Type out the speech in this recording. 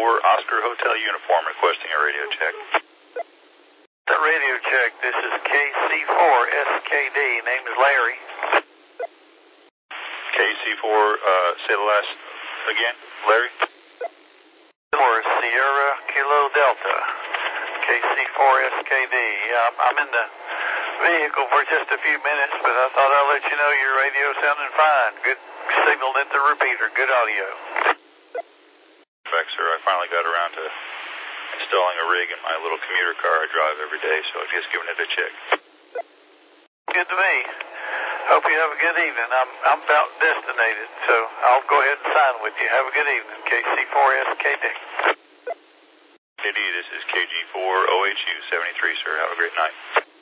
Oscar Hotel uniform requesting a radio check. The radio check. This is KC4SKD. Name is Larry. KC4, say the last again, Larry? For Sierra Kilo Delta. KC4SKD. Yeah, I'm in the vehicle for just a few minutes, but I thought I'd let you know your radio sounding fine. Good signal at the repeater. Good audio. In fact, sir, I finally got around to installing a rig in my little commuter car I drive every day, so I've just given it a check. Good to me. Hope you have a good evening. I'm about destinated, so I'll go ahead and sign with you. Have a good evening, KC4SKD. KD, this is KG4OHU 73, sir. Have a great night.